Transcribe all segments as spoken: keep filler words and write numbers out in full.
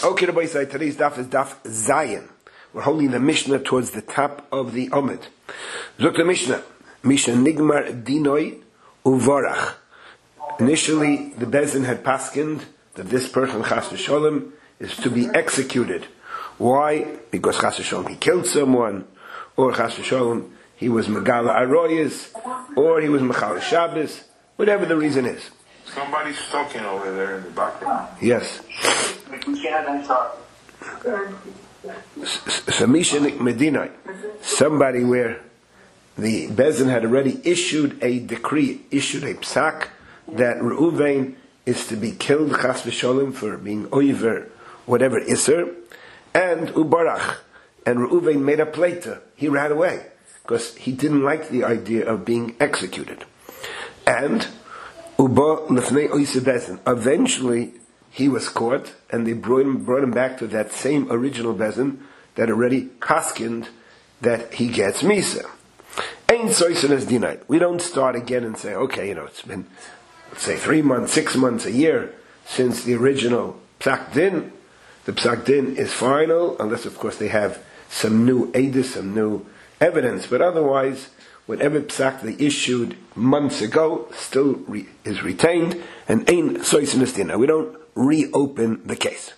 Okay, Rabbi Yisai, today's daf is daf Zayin. We're holding the Mishnah towards the top of the Omid. Look the Mishnah. Mishnah Nigmar Dinoi Uvarach. Initially, the Bezin had paskined that this person, Chas v'Sholem, is to be executed. Why? Because Chas v'Sholem he killed someone, or Chas v'Sholem he was Megala Aroyas, or he was Mechal Shabbos, whatever the reason is. Somebody's talking over there in the background. Yes. Samishanik Medina, somebody where the Bezin had already issued a decree, issued a psak that Reuven is to be killed Chas v'Sholem for being over whatever Isser, and Ubarach, and Reuven made a plata. He ran away because he didn't like the idea of being executed. And Uba Lefnei Oise Bezin. Eventually, he was caught, and they brought him, brought him back to that same original Bezin that already paskined that he gets Misa. Ain't soisin as dinai. We don't start again and say, okay, you know, it's been, let's say, three months, six months, a year since the original Psak Din. The Psak Din is final, unless, of course, they have some new edus, some new evidence. But otherwise, whatever Psak they issued months ago still re- is retained, and ain't soisin as dinai. We don't reopen the case.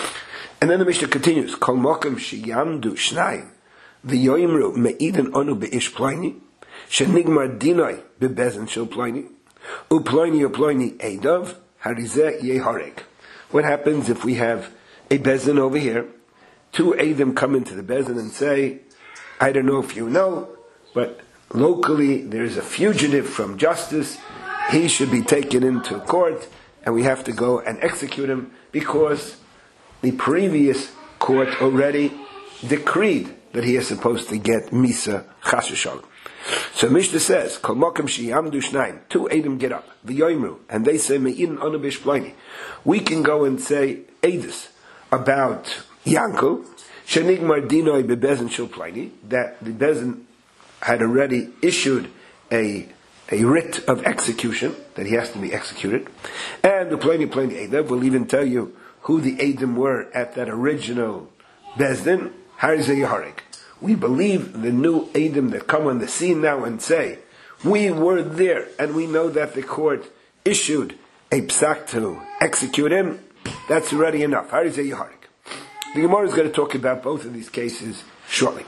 And then the Mishnah continues, Kol mokem sheyamdu shnayim v'yoimru me'iden onu be'ish ploini shenigmar dinoi bebezin shel ploini uploini uploini eidov harizeh yehareg. What happens if we have a bezin over here, two eidim come into the bezin and say, I don't know if you know, but locally there's a fugitive from justice, he should be taken into court, and we have to go and execute him because the previous court already decreed that he is supposed to get Misa Chas v'Sholem. So Mishnah says, Kol mokem sheyamdu shnayim, two Eidim get up, v'yoimru, and they say, Me'in onu b'ish ploini. We can go and say Eidus about Yankel, shenigmar dinoi bebezin shel ploini, that the Bezin had already issued a a writ of execution, that he has to be executed. And the Pliny Pliny Eidim will even tell you who the Eidim were at that original Bezdin, Harizeh Yehareg. We believe the new Eidim that come on the scene now and say, we were there, and we know that the court issued a psak to execute him. That's already enough. Harizeh Yehareg. The Gemara is going to talk about both of these cases shortly.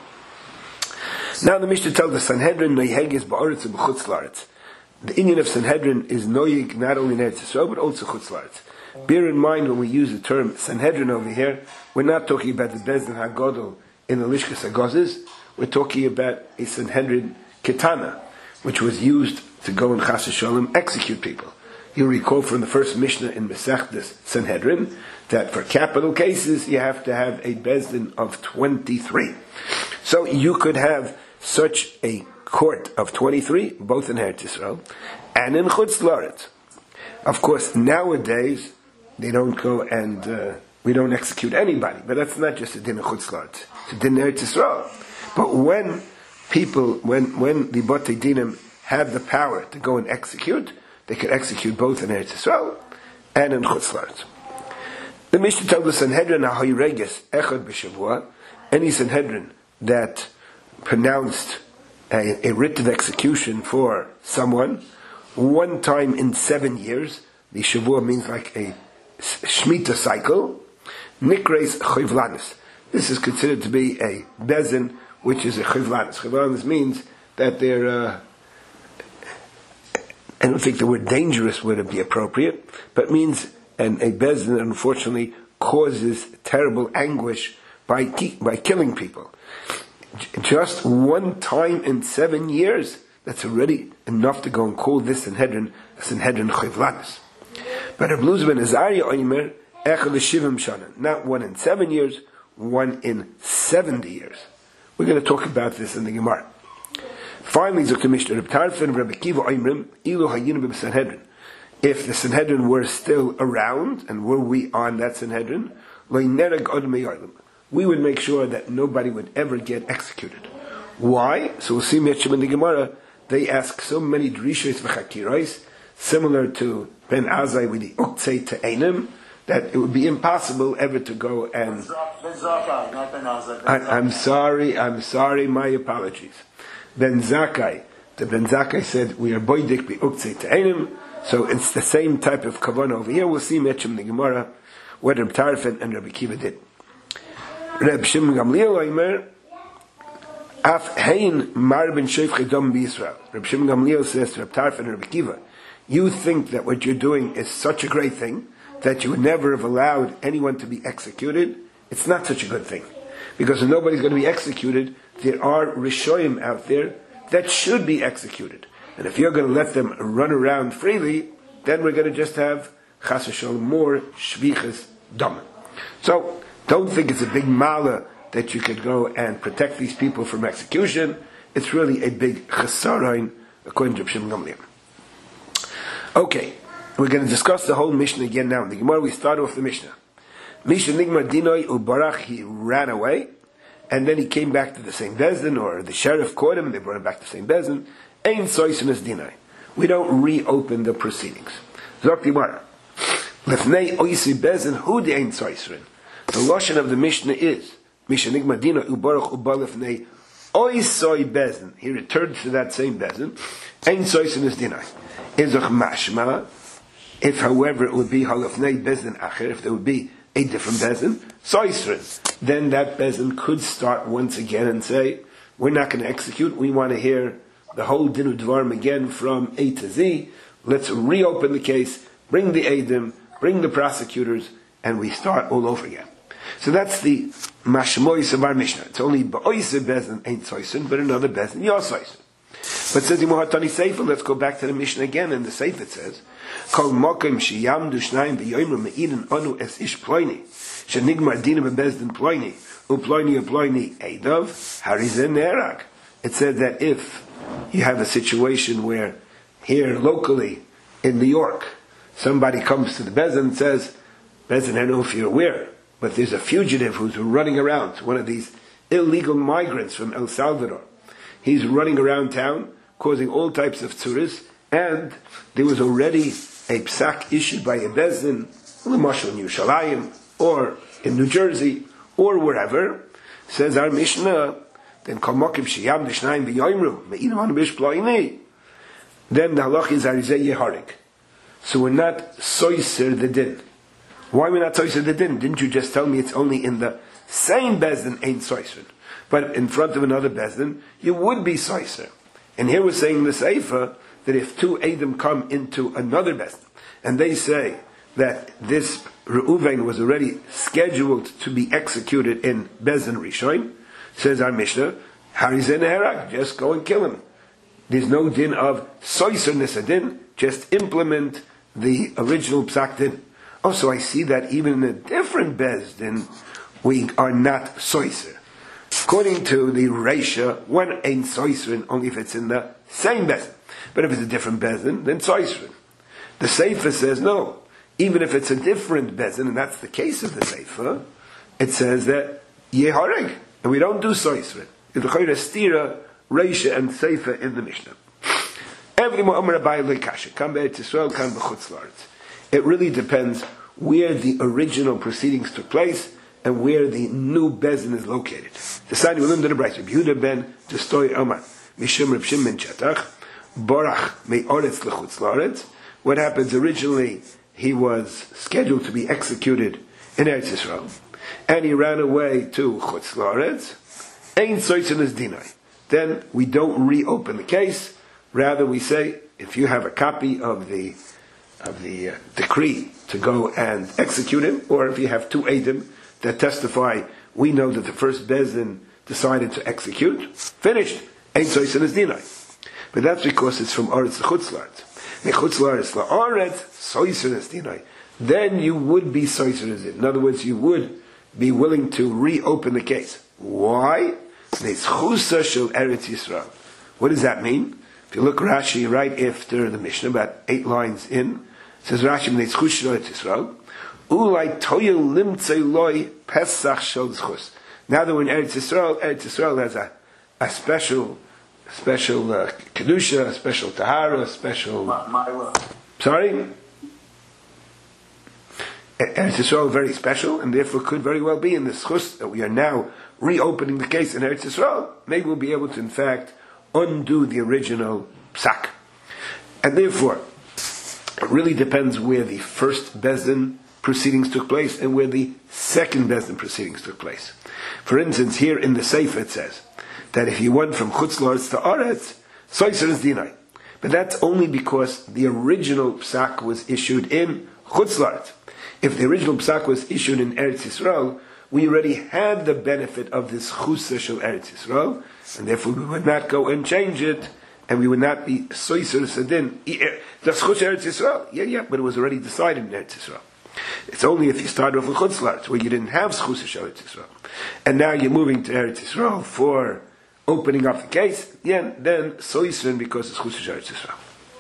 Now the Mishnah tells the Sanhedrin, Noyeg is ba'aretz and b'chutz la'aretz. The Indian of Sanhedrin is Noyeg not only in Eretz Yisrael, but also chutz la'aretz. Bear in mind when we use the term Sanhedrin over here, we're not talking about the Bezdin HaGodol in the Lishkas HaGozes, we're talking about a Sanhedrin Ketana, which was used to go in Chas v'Sholem execute people. You'll recall from the first Mishnah in Masechtas Sanhedrin that for capital cases you have to have a Bezdin of twenty-three. So you could have such a court of twenty-three, both in Eretz Yisrael and in Chutz La'aretz. Of course, nowadays they don't go and uh, we don't execute anybody, but that's not just a din of Chutz La'aretz; it's a din of Eretz Yisrael. But when people, when when the Batei Dinim have the power to go and execute, they could execute both in Eretz Yisrael and in Chutz La'aretz. The Mishnah tells the Sanhedrin Ha'ireges Echad b'Shavua, any Sanhedrin that pronounced a, a writ of execution for someone one time in seven years, the Shavua means like a Shemitah cycle, Nikreis Chivlanis. This is considered to be a Bezin, which is a Chivlanis. Chivlanis means that they're, uh, I don't think the word dangerous would be appropriate, but means and a Bezin that unfortunately causes terrible anguish by ki- by killing people. Just one time in seven years, that's already enough to go and call this Sanhedrin a Sanhedrin Chivlanis. But Reb Eliezer ben Azariah Omer, Echad l'shivim shana, not one in seven years, one in seventy years. We're going to talk about this in the Gemara. Finally, Zok Mishnah, Reb Tarfon and Reb Akiva Oimrim, Ilu hayinu b'Sanhedrin. If the Sanhedrin were still around, and were we on that Sanhedrin, lo nereg od me'olim, we would make sure that nobody would ever get executed. Why? So we'll see Mechim in the Gemara, they ask so many drishos v'chakiros, similar to Ben Azai with the Uktzei Te'enim, that it would be impossible ever to go and... I, I'm sorry, I'm sorry, my apologies. Ben Zakkai, the Ben Zakkai said, we are boidik bi uktzei te'enim, so it's the same type of kavanah over here. We'll see Mechim the Gemara, what Reb Tarfon and Rabbi Kiva did. Reb Shimon Gamliel Omer, Af hein mar ben sheif chedom b'Yisrael. Reb Shimon Gamliel says to Reb Tarfon and Rabbi Kiva, you think that what you're doing is such a great thing that you would never have allowed anyone to be executed? It's not such a good thing. Because if nobody's going to be executed, there are Rishoyim out there that should be executed. And if you're going to let them run around freely, then we're going to just have Chas v'Shalom more Shvichas Dam. So, don't think it's a big mala that you could go and protect these people from execution. It's really a big chesaron, according to Shimon Gamliel. Okay, we're going to discuss the whole Mishnah again now. In the Gemara, we start off the Mishnah. Mishnah Nigmar Dinoi Ubarach, he ran away, and then he came back to the same Bezdin, or the sheriff caught him, and they brought him back to the same Bezdin. Ein Soisinus Dinoi. We don't reopen the proceedings. Zok Dimara. Lefnei Oisi Bezdin, Hu de Ein Soisrin. The Lashon of the Mishnah is, Mishnah Nigmar Dinoi Ubarach Ubalefnei Oisoi Bezdin. He returned to that same Bezdin. Ein Soisinus Dinoi. Izach Mashma. If, however, it would be Halafnei Bezdin Acher, if there would be a different bezin, soisrin, then that bezin could start once again and say, we're not going to execute, we want to hear the whole Dinu Dvarim again from A to Z, let's reopen the case, bring the Eidim, bring the prosecutors, and we start all over again. So that's the mashmois of our Mishnah. It's only ba'oise bezin ain't soisrin, but another bezin, you're soisrin. But says Imuhatani Sefer, let's go back to the Mishnah again, and the Sefer says, Kol mokim sheyamdu shnayim v'yoymer me'idin anu es ish ploini, shenigmar dina bebezdin ploini, uploini uploini eidov, harizen nerag. It said that if you have a situation where here locally in New York, somebody comes to the Bezdin and says, Bezdin, I don't know if you're aware, but there's a fugitive who's running around, one of these illegal migrants from El Salvador. He's running around town, causing all types of tzuris, and there was already a psak issued by a bezdin, l'mashal in Yerushalayim, or in New Jersey, or wherever. Says our Mishnah, then kalmokim sheyam d'shnayim v'yoyimru me'idam anu bish ploini. Then the halach is arizeh yeharik. So we're not soiser the din. Why are we not soiser the din? Didn't you just tell me it's only in the same bezdin ain't soiser? But in front of another bezdin, you would be soiser. And here we're saying in the Sefer that if two Eidim come into another bezdin, and they say that this Reuven was already scheduled to be executed in bezdin Rishon, says our Mishnah, Harizen Herag, just go and kill him. There's no din of soiser nisadin, just implement the original psak din. Oh, so I see that even in a different bezdin, we are not soiser. According to the Reisha, one ain't soisrin only if it's in the same bezdin. But if it's a different bezdin, then soisrin. The Sefer says no. Even if it's a different bezdin, and that's the case of the Sefer, it says that yehareg, and we don't do soisrin. It's the Chayra Stira, Reisha, and Sefer in the Mishnah. Every Mu'amar Abai Leikasha, come back to Israel, come b'chutz la'aretz. It really depends where the original proceedings took place and where the new bezdin is located. The Sani Ulim Dana Bryce, Yehuda ben Testoy Amar, Mishum Reb Shimon Chatach, Borach Me'oretz L'chutz La'aretz. What happens originally, he was scheduled to be executed in Eretz Yisrael, and he ran away to Chutz La'aretz. Ein Soitzin is Dinai. Then we don't reopen the case. Rather, we say, if you have a copy of the of the uh, decree to go and execute him, or if you have two Eidim that testify, we know that the first Bezdin decided to execute, finished. Ein Soisin is Dinai. But that's because it's from Aretz to Chutz La'aretz. Chutz La'aretz La'aretz, Soisin is Dinai. Then you would be Soisin is it. In other words, you would be willing to reopen the case. Why? Neizchusa shel Eretz Yisrael. What does that mean? If you look Rashi right after the Mishnah, about eight lines in, it says Rashi, Neizchusa shel Eretz Yisrael. Ulai toyel limtzei loy pesach shel zchus. Now that we're in Eretz Yisrael, Eretz Yisrael has a, a special, special uh, kedusha, a special tahara, a special. My, my Sorry. Eretz Yisrael very special, and therefore could very well be in the schus that we are now reopening the case in Eretz Yisrael. Maybe we'll be able to, in fact, undo the original psak. And therefore, it really depends where the first Bezdin proceedings took place and where the second Bezdin proceedings took place. For instance, here in the Sefer it says that if you went from Chutz La'aretz to Aretz, Soiser is Dinai. But that's only because the original psak was issued in Chutz La'aretz. If the original psak was issued in Eretz Yisrael, we already had the benefit of this chusa shel Eretz Yisrael, and therefore we would not go and change it, and we would not be soiser sedin. That's chusa Eretz Yisrael. Yeah, yeah, but it was already decided in Eretz Yisrael. It's only if you start off with Chutz La'aretz, where you didn't have chusa shel Eretz Yisrael, and now you're moving to Eretz Yisrael for opening up the case. Yeah, then soiser because it's chusa shel Eretz Yisrael.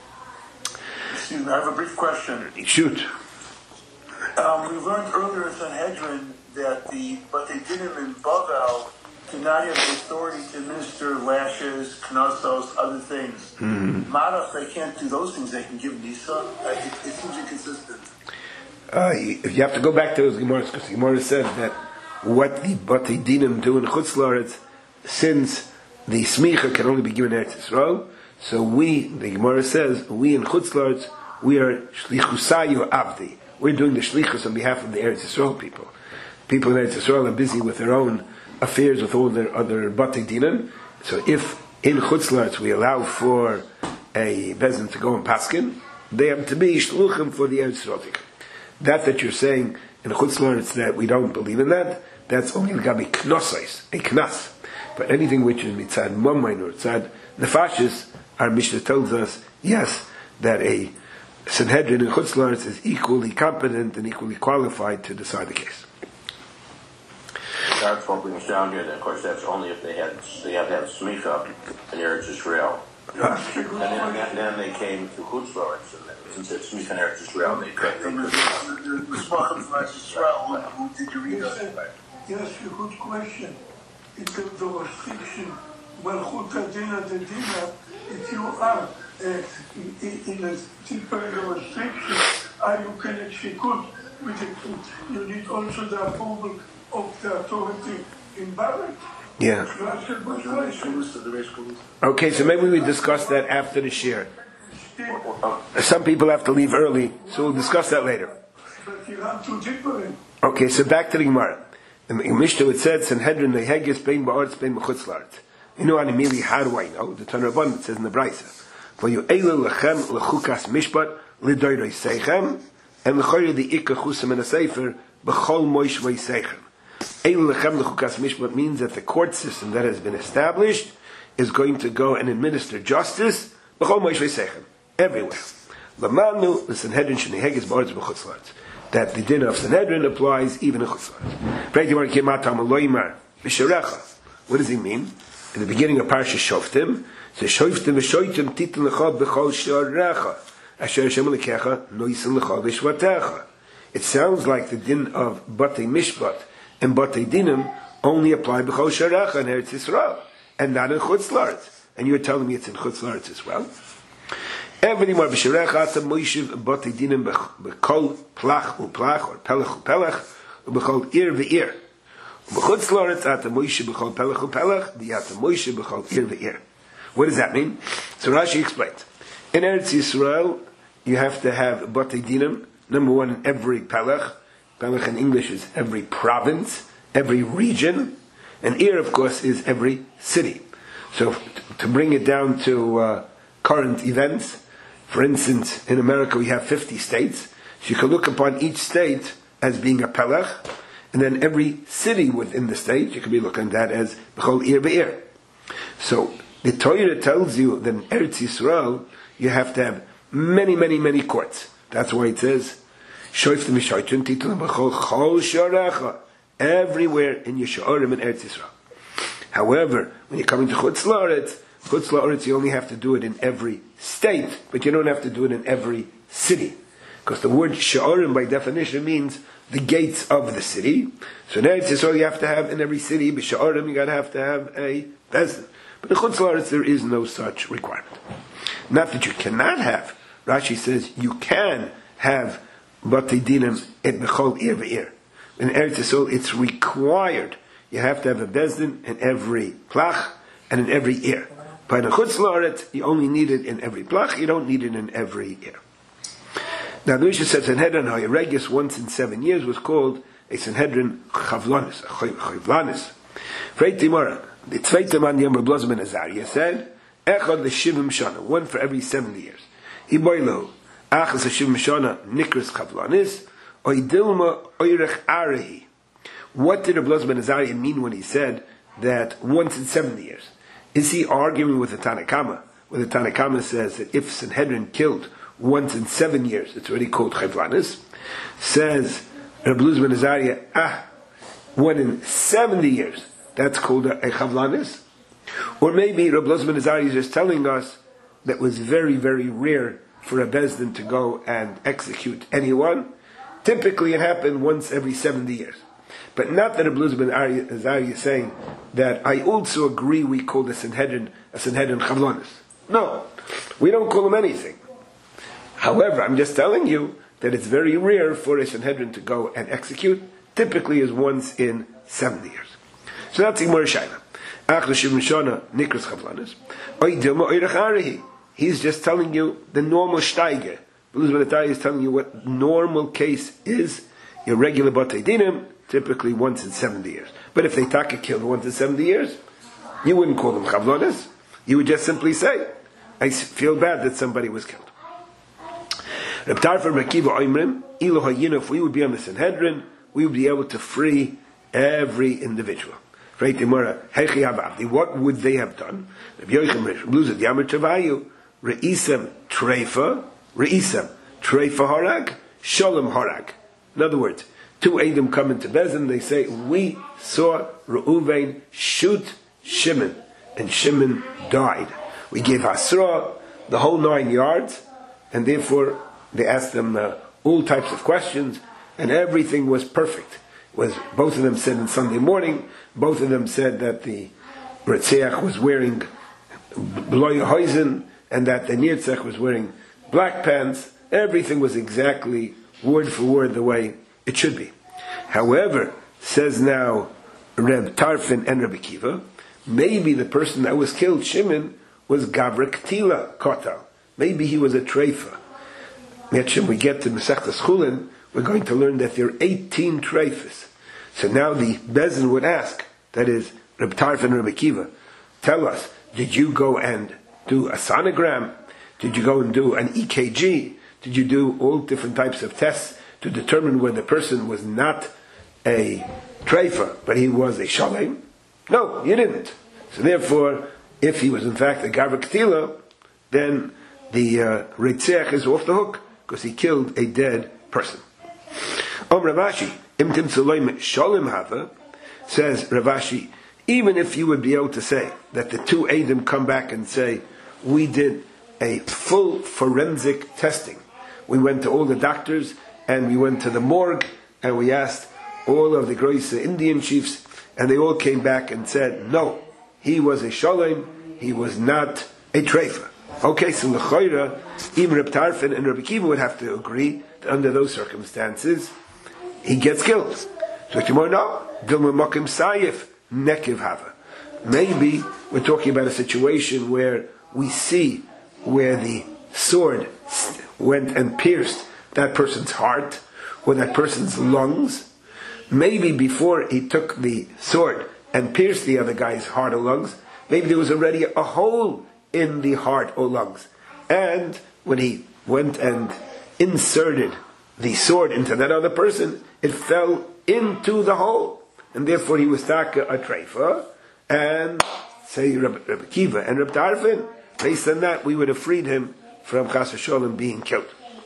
Excuse me, I have a brief question. Shoot. Um, we learned earlier in Sanhedrin that the, but they didn't in Bavel, do not have the authority to administer lashes, knossos, other things. Mm-hmm. Marach, they can't do those things. They can give Nisa. Uh, it, it seems inconsistent. Uh, if you have to go back to those Gemara, because the Gemara said that what the Batei Dinim do in Chutz La'aretz, since the smicha can only be given in Eretz Yisrael, so we, the Gemara says, we in Chutz La'aretz, we are shlichusayu avdi. We're doing the shlichus on behalf of the Eretz Yisrael people. People in Eretz Yisrael are busy with their own affairs, with all their other Batei Dinim. So if in Chutz La'aretz we allow for a bezin to go and paskin, they have to be shluchim for the Eretz Yisrael. That that you're saying in Chutz La'aretz that we don't believe in that, that's only l'gabi knosais, a knas. But anything which is mitzad mamayin or mitzad nefashis, our Mishnah tells us, yes, that a Sanhedrin in Chutz La'aretz is equally competent and equally qualified to decide the case. That's what brings down here. Of course, that's only if they had they have to have smicha in Eretz Yisrael. Ah. And then, and then they came to Chutz La'aretz, and since it's smicha in Eretz Yisrael, they could. The Mishmachim from Eretz Yisrael, who did you read us? Yes, a good question. It's the, the restriction. Malchut Adina de Dina, if you are uh, in, in a deeper restriction, are you can execute with it. You need also the approval of the authority in Barak. Yeah. Okay, so maybe we discuss that after the shir. Some people have to leave early, so we'll discuss that later. But you have to different. Okay, so back to the Gemara. In the Mishnah it said, Sanhedrin lehegis bein ba'aretz bein b'chutz la'aretz. You know, immediately, how do I know? The Tanur Rabbanan, it says in the Brisa, for you eilu lechem lechukas mishpat lidoyrei seichem, and lechoyer the ikka chusam in a sefer b'chol moish seichem. Eilu lechem lechukas mishpat means that the court system that has been established is going to go and administer justice b'chol moish seichem everywhere. Lamanu the Sanhedrin shenehegis ba'aretz b'chutz la'aretz. That the din of Sanhedrin applies even in chutz la'aretz. What does he mean? In the beginning of Parsha Shoftim, so Shoftim v'shoitim titin lecha b'chol sharecha, asher Hashem lekecha noisin lecha v'shvatecha. It sounds like the din of Batei Mishpat and Batei Dinim only apply b'chol sharecha in Eretz Yisrael, and not in Chutz La'aretz. And you're telling me it's in Chutz La'aretz as well? Every more b'sharecha ata moishiv Batei Dinim b'chol plach u'plach or pelech u'pelech u'b'chol ir v'ir. What does that mean? So Rashi explains. In Eretz Yisrael, you have to have Batei Dinim, number one in every pelech. Pelech in English is every province, every region, and Ir, of course, is every city. So to bring it down to uh, current events, for instance, in America we have fifty states, so you can look upon each state as being a pelech, and then every city within the state, you can be looking at that as B'chol Ir Be'ir. So, the Torah tells you that in Eretz Yisrael, you have to have many, many, many courts. That's why it says, Shoiftim V'shoitim Titulem B'chol Chol Sharecha, everywhere in Yishaorim in Eretz Yisrael. However, when you're coming to Chutz La'aretz, Chutz La'aretz, you only have to do it in every state, but you don't have to do it in every city. Because the word Sha'orim by definition means the gates of the city. So in Eretz Yisrael you have to have in every city, but Sha'orim you gotta have to have a bezin. But in Chutz La'aretz there is no such requirement. Not that you cannot have. Rashi says you can have Batei Dinim in Bechol Ir Ve'ir. In Eretz Yisrael, it's required. You have to have a bezdin in every plach and in every ear. By the Chutz La'aretz, you only need it in every plach, you don't need it in every ear. Now the Mishnah says Sanhedrin HaYeregius once in seven years was called a Sanhedrin Chavlanis, a Chavlanis. Freit Timora, the Tzveite Man Yom Reb Elazar ben Azariah said, Echad l'shivim shana, one for every seventy years. Iboilo, Achas l'shivim shana, Nikras Chavlanis, Oidilma Oirech Arehi. What did Reb Elazar ben Azariah mean when he said that once in seventy years? Is he arguing with the Tanakama, where the Tanakama says that if Sanhedrin killed once in seven years, it's already called Chavlanis? Says Reb Elazar ben Azariah, ah, one in seventy years, that's called a, a Chavlanis? Or maybe Reb Elazar ben Azariah is just telling us that it was very, very rare for a Bezdin to go and execute anyone. Typically it happened once every seventy years. But not that Reb Elazar ben Azariah is saying that I also agree we call the Sanhedrin a Sanhedrin Chavlanis. No, we don't call them anything. However, I'm just telling you that it's very rare for a Sanhedrin to go and execute. Typically is once in seventy years. So that's Igmar Shaila. He's just telling you the normal Steiger. Elazar ben Azariah is telling you what normal case is. Your regular Batei Dinim, typically once in seventy years. But if they taka killed once in seventy years, you wouldn't call them Chavlanis. You would just simply say, I feel bad that somebody was killed. Reb Tarfon and Reb Akiva Oimrim, Ilo Hayinu, if we would be on the Sanhedrin, we would be able to free every individual. What would they have done? Reb Yochanan Reb Elazar Yamar Travayu, Re'isem Treifa, Re'isem Treifa Harag, Sholem Harag. In other words, two Edom come into Bezin, they say, we saw Reuven shoot Shimon, and Shimon died. We gave Hasra the whole nine yards, and therefore they asked them uh, all types of questions, and everything was perfect. It was both of them said on Sunday morning, both of them said that the Retzeach was wearing Bloy Hoizen, and that the Nirtzach was wearing black pants. Everything was exactly word for word the way it should be. However, says now Reb Tarfon and Reb Akiva, maybe the person that was killed, Shimon, was Gavra Ktila Kotal. Maybe he was a treifa. When we get to Masechtas Chulin, we're going to learn that there are eighteen treifas. So now the Bezin would ask, that is, Reb Tarfon and Reb Akiva, tell us, did you go and do a sonogram? Did you go and do an E K G? Did you do all different types of tests to determine whether the person was not a treifa, but he was a shalem? No, you didn't. So therefore, if he was in fact a Gavra Ktila, then the uh, Retzeach is off the hook, because he killed a dead person. Om Ravashi, Imtim Tzuloim Shalom Hava, says Ravashi, even if you would be able to say that the two Edom come back and say, we did a full forensic testing. We went to all the doctors, and we went to the morgue, and we asked all of the Groise Indian chiefs, and they all came back and said, no, he was a shalom, he was not a treifa. Okay, so l'choira, even Reb Tarfon and Reb Akiva would have to agree that under those circumstances, he gets killed. So tomorrow, no, Dilma Mokim Sayif, Nekiv Hava. Maybe we're talking about a situation where we see where the sword went and pierced that person's heart or that person's lungs. Maybe before he took the sword and pierced the other guy's heart or lungs, maybe there was already a hole in the heart or lungs. And when he went and inserted the sword into that other person, it fell into the hole. And therefore he was taka a treifa, and say Reb, Reb Akiva and Reb Tarfon, based on that we would have freed him from Chas v'Sholem being killed.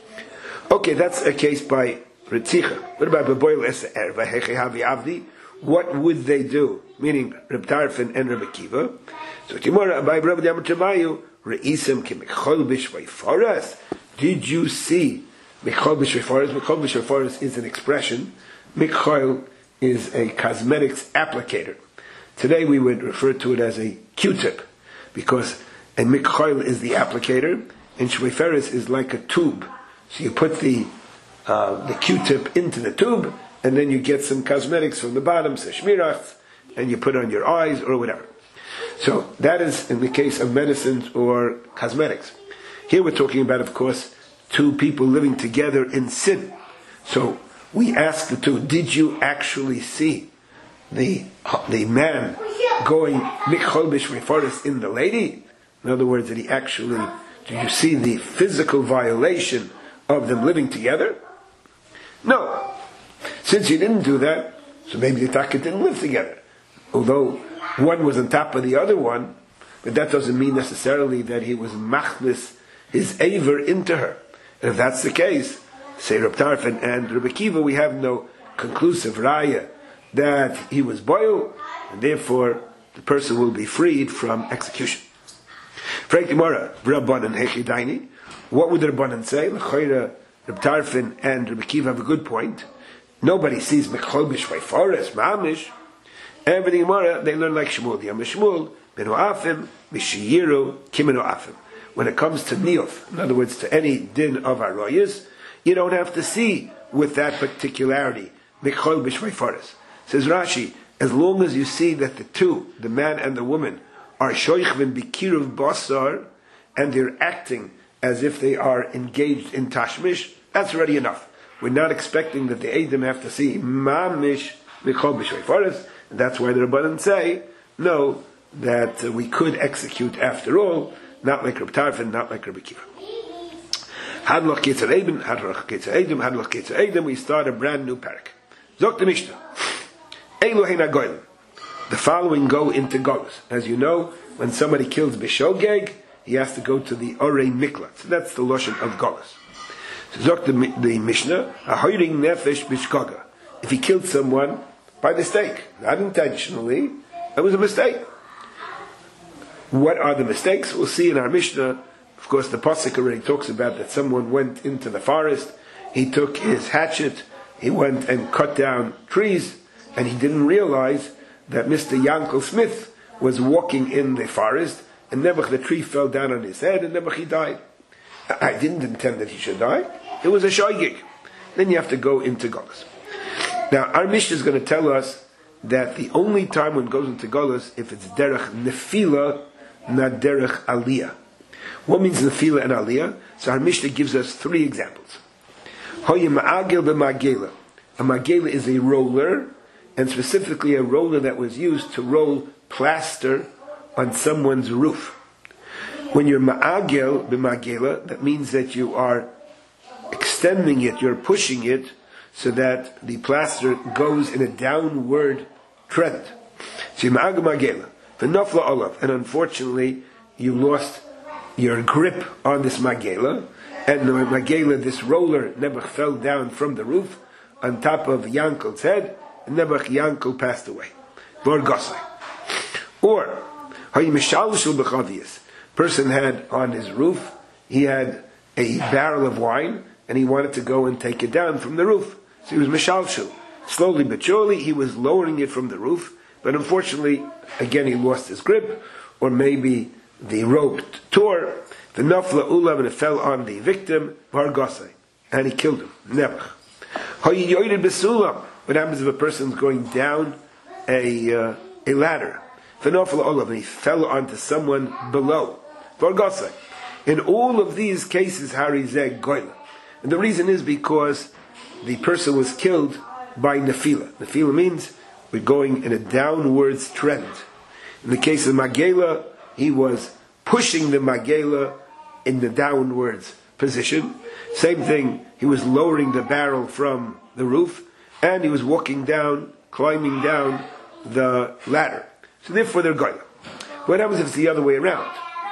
Okay, that's a case by Ritzicha. What about Beboil Eser V'Heche Havi Avdi? What would they do? Meaning Reb Tarfon and Reb Akiva. So Timora by Reb Yamar Travayu Re'isem Ki Michol B'Shveifaras. Did you see Michol B'Shveifaras? Michol B'Shveifaras is an expression. Michol is a cosmetics applicator. Today we would refer to it as a Q-tip, because a Michol is the applicator, and Shveifaras is like a tube. So you put the uh, the Q-tip into the tube, and then you get some cosmetics from the bottom, so shmirach, and you put on your eyes or whatever. So that is in the case of medicines or cosmetics. Here we're talking about, of course, two people living together in sin. So we ask the two, did you actually see the the man going mikhol b'shvei in the lady? In other words, did he actually, did you see the physical violation of them living together? No. Since you didn't do that, so maybe the taka didn't live together. Although one was on top of the other one, but that doesn't mean necessarily that he was machlis his aver into her. And if that's the case, say Reb Tarfon and Reb Akiva, we have no conclusive raya that he was boil, and therefore the person will be freed from execution. What would the Rabbanan say? L'choira, Reb Tarfon and Reb Akiva have a good point. Nobody sees Mechol b'shvei forest, Ma'amish. Everything Gemara, they learn like Shmuel. The Shmuel, Benu Afim, Mishiyiru, Kimenu Afim. When it comes to Niyuf, in other words, to any din of Aroyas, you don't have to see with that particularity. Mechol b'shvei forest. Says Rashi, as long as you see that the two, the man and the woman, are shoichvin bikiruv basar, and they're acting as if they are engaged in tashmish, that's already enough. We're not expecting that the Eidim have to see mamish mechol b'shvei forest, and that's why the Rabbanan say, no, that uh, we could execute after all, not like Reb Tarfon, not like Reb Akiva. Hadloch Ketzer Eidim, Hadloch Ketzer Eidim, Hadloch Ketzer Eidim, we start a brand new parak. Zok the Mishnah. Elohein HaGoyim. The following go into Golus. As you know, when somebody kills B'Shogeg, he has to go to the Orei Miklat. So that's the Loshen of Golus. So Zok the, the Mishnah, Ahoyring Nefesh B'Shkoga. If he killed someone by mistake, not intentionally, that was a mistake. What are the mistakes? We'll see in our Mishnah. Of course, the Pasuk already talks about that someone went into the forest, he took his hatchet, he went and cut down trees, and he didn't realize that Mister Yankel Smith was walking in the forest, and Nebuch, the tree fell down on his head, and Nebuch, he died. I didn't intend that he should die. It was a shoygig. Then you have to go into Golus. Now, our Mishnah is going to tell us that the only time one goes into Golus, if it's derech nefila, not derech aliyah. What means nefila and aliyah? So our Mishnah gives us three examples. Hoye ma'agel b'magela. A magela is a roller, and specifically a roller that was used to roll plaster on someone's roof. When you're ma'agel b'magela, that means that you are extending it, you're pushing it, so that the plaster goes in a downward trend. So you're ma'agel magela. V'nofla olav, and unfortunately, you lost your grip on this magela, and the magela, this roller, Nebuch fell down from the roof on top of Yankel's head, and Nebuch Yankel passed away. Borgosai. Or, person had on his roof, he had a barrel of wine, and he wanted to go and take it down from the roof. So he was mishalshul. Slowly but surely, he was lowering it from the roof, but unfortunately, again, he lost his grip, or maybe the rope tore, the nafla ulav, and it fell on the victim, Vargosai, and he killed him. Nebuch. What happens if a person's going down a uh, a ladder? The nafla ulav, and he fell onto someone below. Vargosai. In all of these cases, harizeg goyla. And the reason is because the person was killed by nefila. Nefila means we're going in a downwards trend. In the case of Magela, he was pushing the Magela in the downwards position. Same thing, he was lowering the barrel from the roof, and he was walking down, climbing down the ladder. So therefore they're Goyla. What happens if it's the other way around?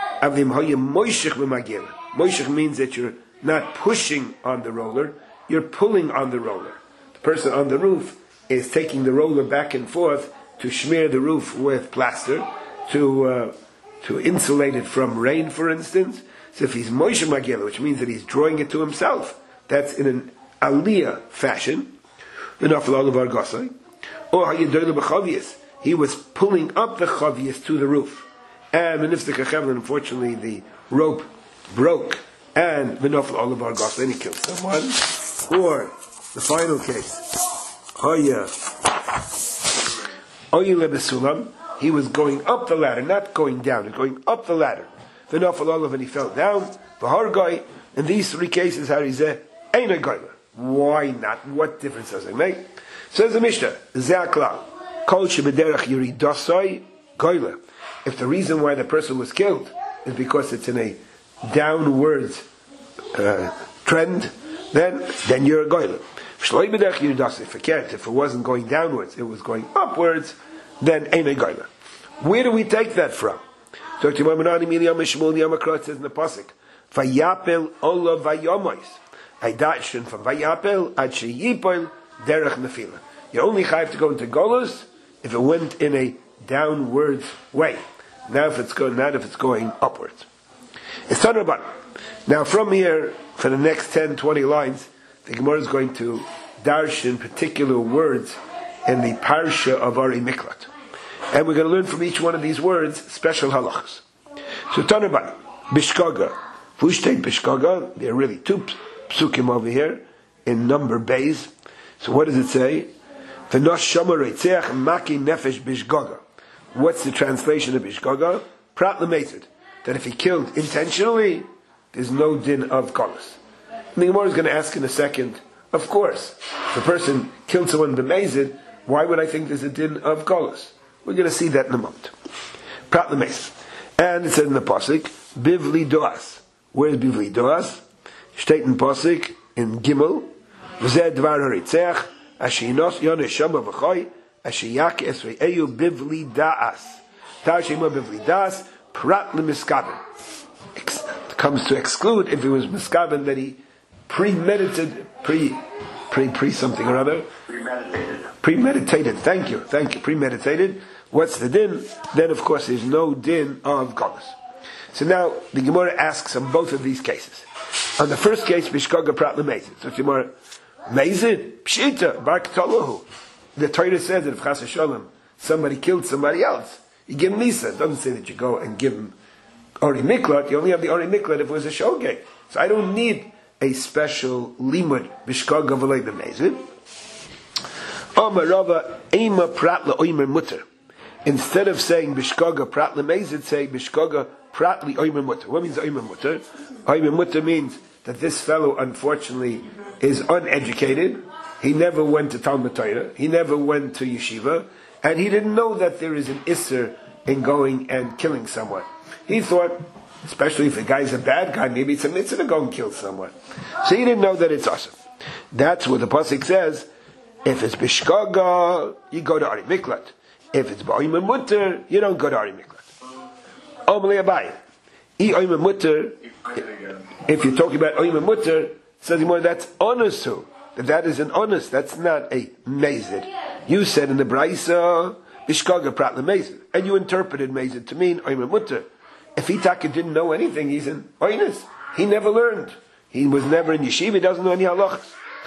Moishech means that you're not pushing on the roller, you're pulling on the roller. The person on the roof is taking the roller back and forth to smear the roof with plaster, to uh, to insulate it from rain, for instance. So if he's Moshe Magela, which means that he's drawing it to himself, that's in an aliyah fashion. Or he was pulling up the chavias to the roof, and unfortunately the rope broke, and and he killed someone. Or the final case, Oya Oya lebesulam. He was going up the ladder, not going down. He's going up the ladder. V'nafal olav, and he fell down. V'hargai. In these three cases, harizeh ain't a goyler. Why not? What difference does it make? Says the Mishnah, Zeh klal, kol shebederach yiridasai goyler. If the reason why the person was killed is because it's in a downwards uh, trend, then then you're a goyler. Shloi bederach yiridasai, forget if it wasn't going downwards, it was going upwards, then ain't a goyler. Where do we take that from? So Timon Menani Miriam Shmuel Yamakrat says in the pasuk, Vayapel Ola Vayomois. I darshan from Vayapel ad sheyipol derech nefila. You only have to go into Golos if it went in a downwards way. Now if it's going, not if it's going upwards. It's Tanraban. Now from here, for the next ten, twenty lines, the Gemara is going to darshan particular words in the parsha of Ari Miklat. And we're going to learn from each one of these words special halachas. So Tanraban, Bishkaga, Fushtain Bishkaga, there are really two psukim over here in number bays. So what does it say? What's the translation of Bishkaga? Prat l'meitzid, that if he killed intentionally, there's no din of kolos. And the Gemara is going to ask in a second, of course, if a person killed someone b'meizid, why would I think there's a din of kolos? We're going to see that in a moment. Prat l'meitzid. And it says in the pasuk, Bivli doas. Where's Bivli doas? Steht in pasuk in Gimel. V'zeh dvar haritzech. Ashinos yoneh shama v'choy. Ashiyake esrei eyu bivli daas. Tashima bivli daas. Prat l'miskaben. It comes to exclude if it was miskaben that he premeditated, pre, pre, pre something or other. Premeditated. Premeditated. Thank you. Thank you. Premeditated. What's the din? Then, of course, there's no din of Golos. So now, the Gemara asks on both of these cases. On the first case, Bishkaga Prat L'Mezid. So, Gemara, Mezid, Pshita, Bar K'tolohu. The Torah says that if Chas Shalom, somebody killed somebody else, you give him Nisa. It doesn't say that you go and give him Ori Miklat. You only have the Ori Miklat if it was a Shogeg. So I don't need a special Limud, Bishkaga V'lei B'Mezid. Amar Rava, Eima Prat L'Oimer Mutter. Instead of saying Bishkaga Prat L'Mezid, say Bishkaga Prat L'Oimer Mutter. What means Oimer Mutter? Oimer Mutter means that this fellow, unfortunately, is uneducated. He never went to Talmud Torah. He never went to yeshiva. And he didn't know that there is an isser in going and killing someone. He thought, especially if the guy's a bad guy, maybe it's a mitzvah to go and kill someone. So he didn't know that it's awesome. That's what the pasuk says. If it's Bishkaga, you go to Ari Miklat. If it's Ba'omer Mutter, you don't go to Ari Miklat. Omli Abai. I Oimer Mutter, if you're talking about Oimer Mutter, says more that's honest too. That that is an honest, that's not a mezid. You said in the Braisa, Bishkaga Prat L'Mezid, and you interpreted mezid to mean Oimer Mutter. If Itaka didn't know anything, he's in Oinus. He never learned. He was never in yeshiva, he doesn't know any halachas.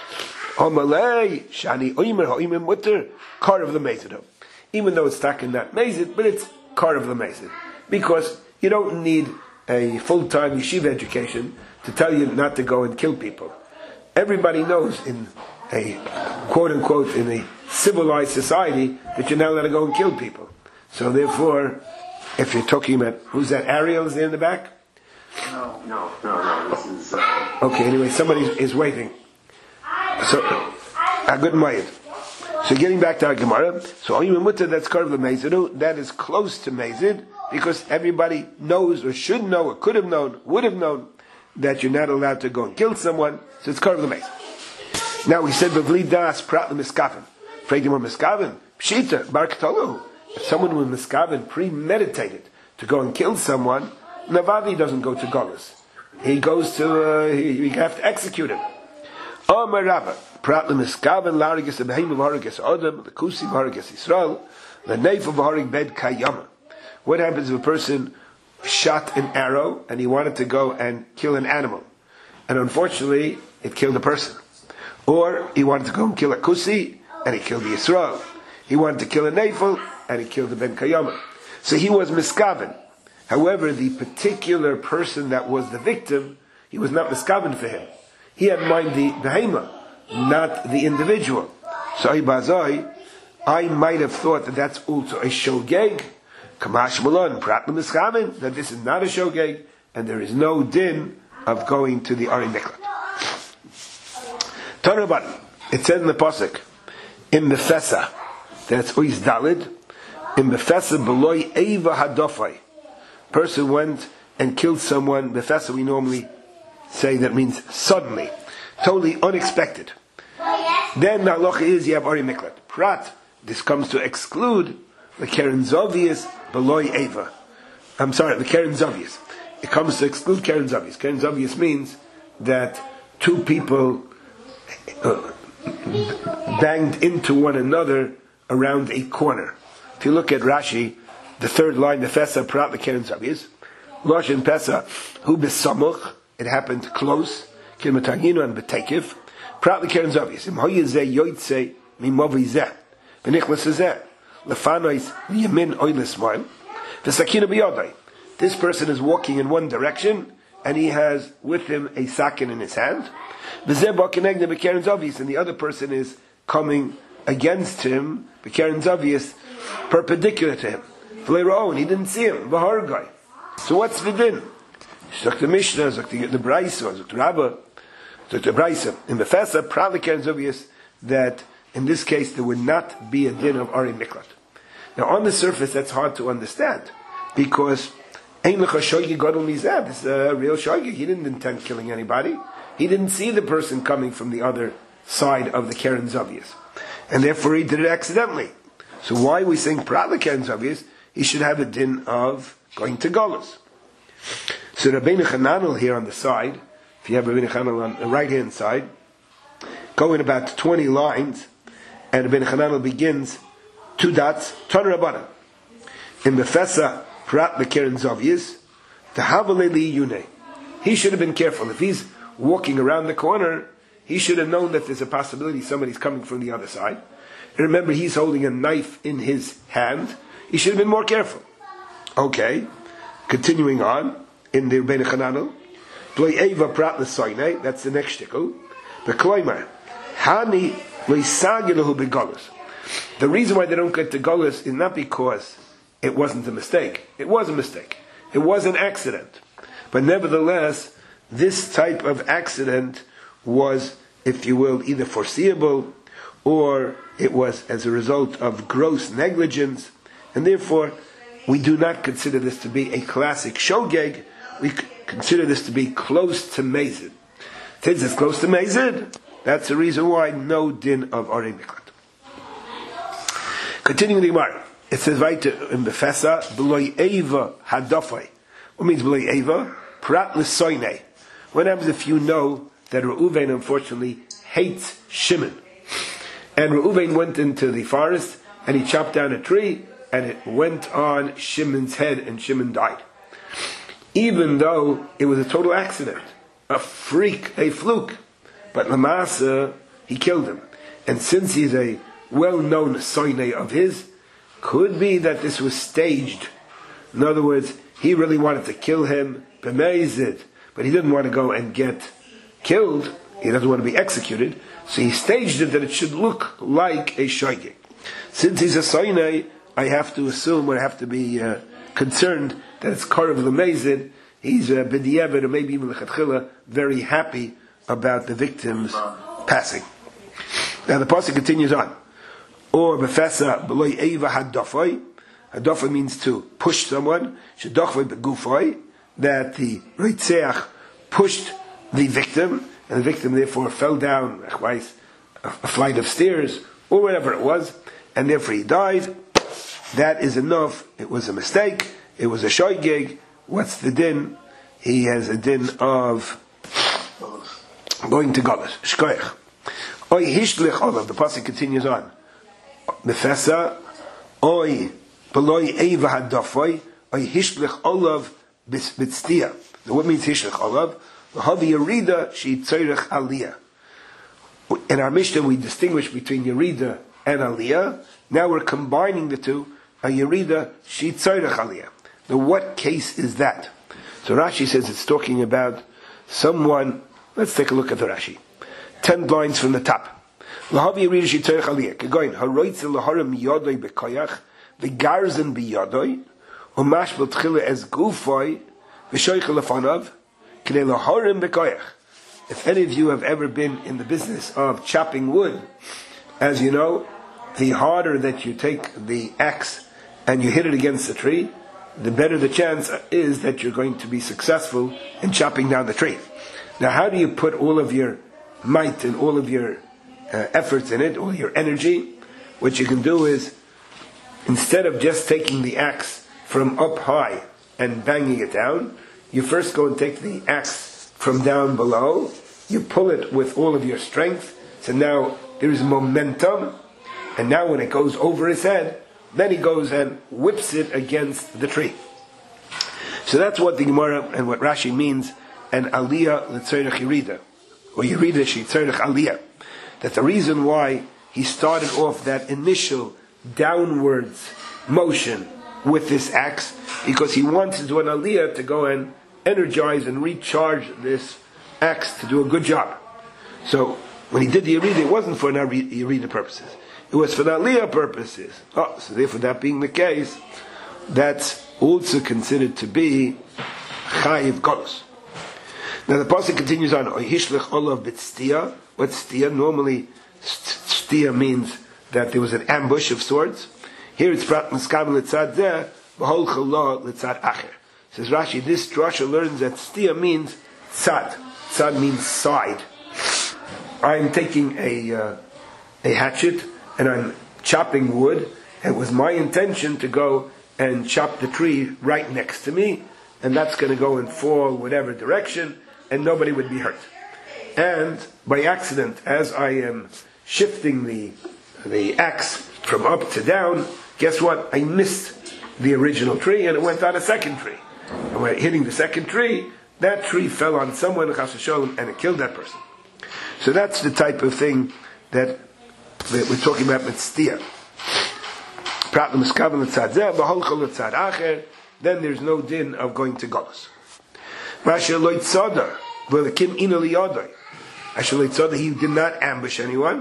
Omalei, Shani Oimer Ha'oimer Mutter, Kar of the Mezid. Even though it's stuck in that mezid, but it's Kar of the Mezid. Because you don't need a full-time yeshiva education to tell you not to go and kill people. Everybody knows in a quote-unquote, in a civilized society, that you're not allowed to go and kill people. So therefore, if you're talking about, who's that, Ariel is there in the back? No, no, no, no, this is... Uh... Okay, anyway, somebody is waiting. So, a good mayid. So getting back to our Gemara, so Oimer Mutter, that's Kar of the Mezid, that is close to Mezid, because everybody knows, or should know, or could have known, would have known, that you're not allowed to go and kill someone, so it's Kar of the Mezid. Now we said, B'vli das prat l'miskaven. Fragim or miskaven, pshita, bar k'tolohu. If someone was miskaven, premeditated, to go and kill someone, Navavi doesn't go to Golos. He goes to, uh, he, you have to execute him. Amar Rabba, prat l'miskaven, l'harigis abheim v'harigis Adam, l'kusi v'harigis Yisrael, l'neif v'harig bed kayama. What happens if a person shot an arrow and he wanted to go and kill an animal, and unfortunately it killed a person? Or he wanted to go and kill a kusi and he killed the Yisrael. He wanted to kill a neifel and he killed the ben kayama. So he was miskaven. However, the particular person that was the victim, he was not miskaven for him. He had in mind the behema. not the individual. So I might have thought that that's also a shogeg, kamash malon prat l'mischamin, that this is not a shogeg, and there is no din of going to the Ari Miklat. Tanaban, it said in the pasuk, in Befesa, that's Ois Dalid, in Befesa beloy Eva Hadofai. Person went and killed someone. Befesa we normally say that means suddenly, totally unexpected. Then the halacha is you have Ari Miklat. Prat, this comes to exclude the Keren Zovius beloy Eva. I'm sorry, the Keren Zovius. It comes to exclude Keren Zovius. Keren Zovius means that two people uh, banged into one another around a corner. If you look at Rashi, the third line, the Fesa Prat the Keren Zavius, Loshin Pesa, Hu Besamuch, it happened close, Kilmatagino and Betekif, Prat the Keren Zavius, Im Hoyezeh Yoitze, Mimovizeh, Benichlasezeh, Lefanois Yamin Oilismoim, Vesakina Biyodai. This person is walking in one direction, and he has with him a sakin in his hand. V'zeh Kenegna Bekeren Zavius, and the other person is coming against him, Bekeren Zavius, perpendicular to him. And he didn't see him. V'hargai. So what's the din? Zok the Mishnah, zok the Braisa, zok the Rabbah, zok the Braisa. In the Befesa, probably Keren Zavius, that in this case there would not be a din of Ari Miklat. Now on the surface that's hard to understand, because Ein Lecha Shoygig Gadol Mizeh, this is a real Shoygig. He didn't intend killing anybody. He didn't see the person coming from the other side of the Keren Zavius. And therefore he did it accidentally. So why are we saying Prat the Keren Zavius? He should have a din of going to Golos. So Rabbeinu Chananel here on the side, if you have Rabbeinu Chananel on the right hand side, go in about twenty lines, and Rabbeinu Chananel begins two dots, Ton Rabbanan. In Befesa, Prat the Keren Zavius, the Havaleli Yune. He should have been careful. If he's walking around the corner, he should have known that there's a possibility somebody's coming from the other side. And remember, he's holding a knife in his hand. He should have been more careful. Okay, continuing on in the Rebbeinu Chananel, Dloi Eva Prat L'Soinei, that's the next shtickle. The Kloimer, Hani L'Isagilahu B'Golus. The reason why they don't get to Golus is not because it wasn't a mistake. It was a mistake. It was an accident. But nevertheless, this type of accident was, if you will, either foreseeable or it was as a result of gross negligence, and therefore we do not consider this to be a classic shogeg. We consider this to be close to mezid. Since it's close to mezid, that's the reason why no din of Ari Miklat. Continuing the Gemara, it says right in Befesa, B'loi Eva Hadafai. What means B'loi Eva? Prat L'Soinei. What happens if you know that Reuven unfortunately hates Shimon? And Reuven went into the forest and he chopped down a tree and it went on Shimon's head and Shimon died. Even though it was a total accident, a freak, a fluke. But Lamasa, he killed him. And since he's a well-known soine of his, could be that this was staged. In other words, he really wanted to kill him, b'meizid, but he didn't want to go and get killed. He doesn't want to be executed. So he staged it that it should look like a shoygig. Since he's a soine, I have to assume, or I have to be uh, concerned that it's Karev L'Mezid. He's uh, b'diavad, or maybe even l'chatchila, very happy about the victim's passing. Now the pasuk continues on. Or b'fesa b'loi eva hadafai. Hadafai means to push someone. Shedachvai b'gufai, that the Reitzeach pushed the victim, and the victim therefore fell down a flight of stairs, or whatever it was, and therefore he died. That is enough. It was a mistake. It was a shoygig. What's the din? He has a din of going to Golos. Shkoyach. Oy hishlich olav. The pasuk continues on. Mefesa. Oy beloy eva hadafoi. Oy hishlich olav bitztia. What means hishlich olav? Havi yerida she tzorech aliyah. In our Mishnah we distinguish between yerida and aliyah. Now we're combining the two. A yerida she tzorech aliyah. Now what case is that? So Rashi says it's talking about someone. Let's take a look at the Rashi. ten lines from the top. Lahavi Yeridah Shetzorech Aliyah. Kegoin, haroitze laharim yodoi bekoyach, v'garzen biyodoi, umashbel tchila es gufoi, v'shoichel lefanav, k'nei laharim bekoyach. If any of you have ever been in the business of chopping wood, as you know, the harder that you take the axe and you hit it against the tree, the better the chance is that you're going to be successful in chopping down the tree. Now, how do you put all of your might and all of your uh, efforts in it, all your energy? What you can do is, instead of just taking the axe from up high and banging it down, you first go and take the axe from down below, you pull it with all of your strength, so now there is momentum, and now when it goes over his head, then he goes and whips it against the tree. So that's what the Gemara and what Rashi means, an aliyah l'tzorech yeridah, or yeridah shetzorech aliyah. That the reason why he started off that initial downwards motion with this axe, because he wants to do an aliyah to go and energize and recharge this axe to do a good job. So when he did the yeridah, it wasn't for yeridah purposes. It was for the aliyah purposes. Oh, so therefore, that being the case, that's also considered to be chayiv golus. Now the pasuk continues on. Ohishlech olav b'tztiya. What's tztiya? Normally, tztiya means that there was an ambush of sorts. Here it's prat maskam letzad zeh b'hol chala letzad acher. Says Rashi, this drasha learns that tztiya means tzad. Tzad means side. I'm taking a uh, a hatchet and I'm chopping wood, and it was my intention to go and chop the tree right next to me, and that's going to go and fall whatever direction, and nobody would be hurt. And by accident, as I am shifting the the axe from up to down, guess what? I missed the original tree, and it went on a second tree. And when hitting the second tree, that tree fell on someone, chas v'sholem, and it killed that person. So that's the type of thing that that we're talking about mitzvah. Then there's no din of going to Golus. He did not ambush anyone.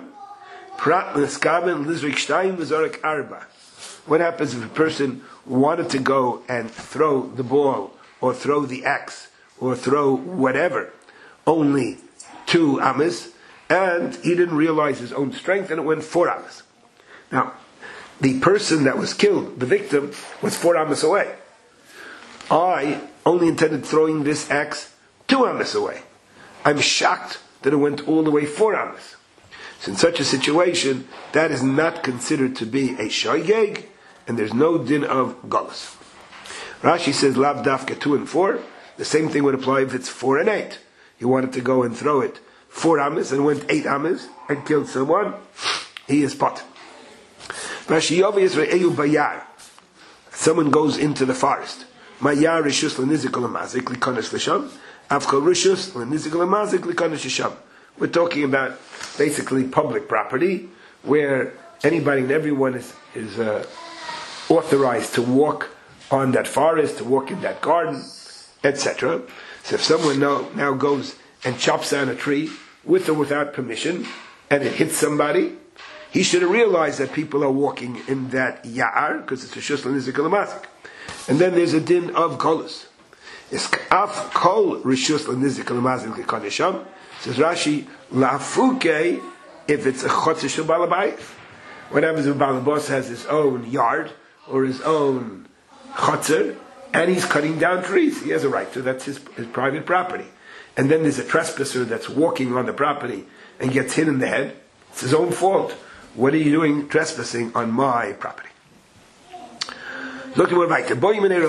What happens if a person wanted to go and throw the ball or throw the axe or throw whatever only two amas, and he didn't realize his own strength, and it went four amas. Now, the person that was killed, the victim, was four amas away. I only intended throwing this axe two amas away. I'm shocked that it went all the way four amas. So in such a situation, that is not considered to be a shoygeg, and there's no din of golus. Rashi says, Lav dafka two and four. The same thing would apply if it's four and eight. You wanted to go and throw it four amas and went eight amas and killed someone, he is pot. Someone goes into the forest. We're talking about basically public property where anybody and everyone is, is uh, authorized to walk on that forest, to walk in that garden, et cetera. So if someone now, now goes and chops down a tree with or without permission, and it hits somebody, he should have realized that people are walking in that ya'ar, because it's a shus l'nizik l'mazik. And then there's a din of golus. Af kol rishus l'nizik l'mazik l'kanisham. Says Rashi, la'afuke, if it's a chotzer shel balabayit. What happens if balabos has his own yard, or his own chotzer, and he's cutting down trees? He has a right to, that's his, his private property. And then there's a trespasser that's walking on the property and gets hit in the head. It's his own fault. What are you doing trespassing on my property? Look at what right. The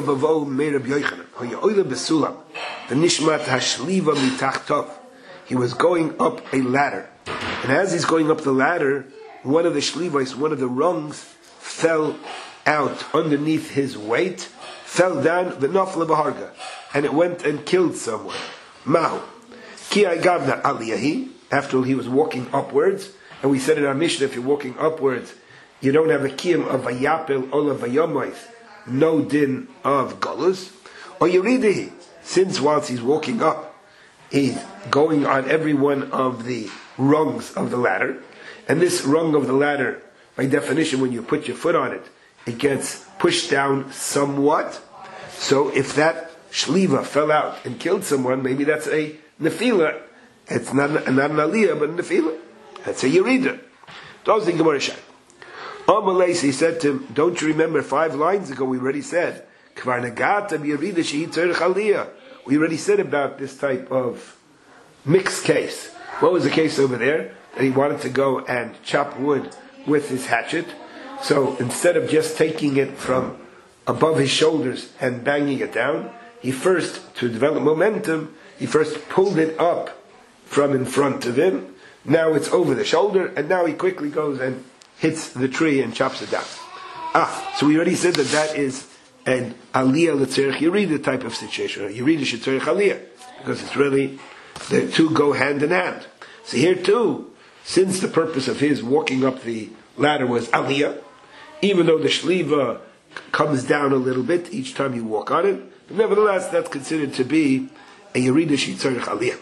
nishmat hashliva mitachtov. He was going up a ladder, and as he's going up the ladder, one of the shlivos, one of the rungs, fell out underneath his weight, fell down v'nafla b'harga, and it went and killed someone. Mahu. Ki agavna aliyahi. After he was walking upwards, and we said in our Mishnah, if you're walking upwards, you don't have a kiyum of vayapel ola vayomois, no din of golus. Or yeridihi, since whilst he's walking up, he's going on every one of the rungs of the ladder, and this rung of the ladder, by definition, when you put your foot on it, it gets pushed down somewhat. So if that shliva fell out and killed someone, maybe that's a nefila. It's not, not an aliyah, but a nefila. That's a yerida. Those in Gemara Shai. Amalesi said to him, don't you remember five lines ago we already said, Kvar nagata b'yerida shehi tzorech aliyah. We already said about this type of mixed case. What was the case over there? That he wanted to go and chop wood with his hatchet. So instead of just taking it from above his shoulders and banging it down, he first, to develop momentum, he first pulled it up from in front of him. Now it's over the shoulder, and now he quickly goes and hits the tree and chops it down. Ah, so we already said that that is an aliyah l'tzerich yerida type of situation. Yerida shetzerich aliyah, because it's really, the two go hand in hand. So here too, since the purpose of his walking up the ladder was aliyah, even though the shliva comes down a little bit each time you walk on it, but nevertheless that's considered to be a yerida shetzerich aliyah.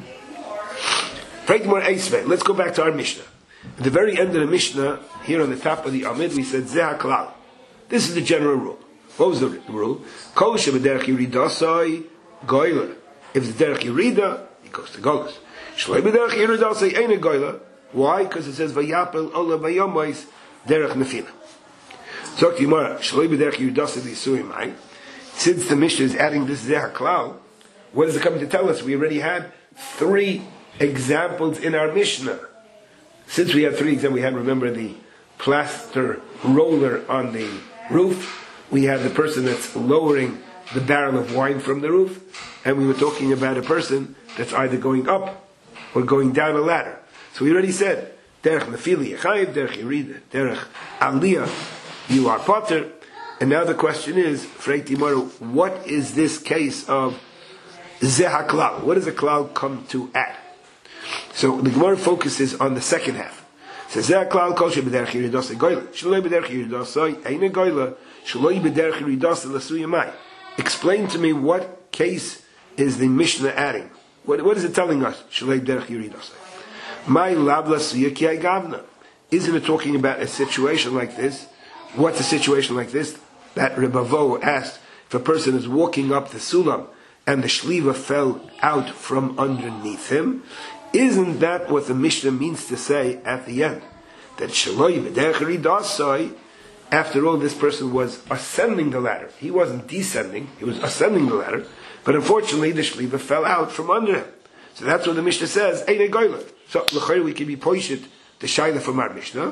Let's go back to our Mishnah. At the very end of the Mishnah, here on the top of the Amid, we said Zeh HaKlal. This is the general rule. What was the rule? Kol shebederech yiridasai goyler. If it's derech yirida, he goes to Golos. Shloi bederech yiridasai ein a goyler. Why? Because it says Vayapel ola vayomois derech nefila. So Gemara, Shloi bederech yiridasai lisuyimai. Since the Mishnah is adding this Zeh HaKlal, what is it coming to tell us? We already had three examples in our Mishnah. Since we had three examples, we had, remember, the plaster roller on the roof. We had the person that's lowering the barrel of wine from the roof. And we were talking about a person that's either going up or going down a ladder. So we already said, derech nefili yechayiv, derech yerida, derech aliyah, you are potter. And now the question is, Frei Timor, what is this case of Zeh HaKlal? What does a klal come to add? So the Gemara focuses on the second half. It says, Zeh HaKlal kol shebederech yiridasai goyla. Shaloi bederech yiridasai ein a goyla. Shaloi bederech yiridasai l'suyamai. Explain to me what case is the Mishnah adding. What, what is it telling us? Shaloi bederech yiridasai. My lav l'suya ki ay gavna. Isn't it talking about a situation like this? What's a situation like this? That Rebavo asked, if a person is walking up the sulam and the shliva fell out from underneath him, isn't that what the Mishnah means to say at the end? That Shaloi b'derech yiridasai, after all, this person was ascending the ladder. He wasn't descending, he was ascending the ladder, but unfortunately the shliva fell out from under him. So that's what the Mishnah says, ein a goyla. So, l'chayr, we can be poished the shayla from our Mishnah.